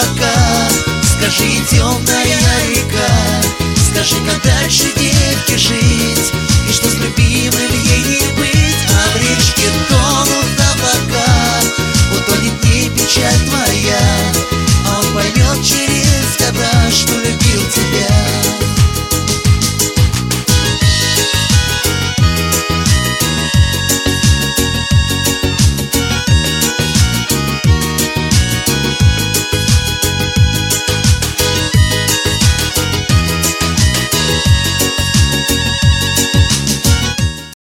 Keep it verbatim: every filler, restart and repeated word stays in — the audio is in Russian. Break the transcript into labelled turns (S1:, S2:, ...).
S1: облака. Скажи, темная река, скажи, как дальше девке жить, и что с любимым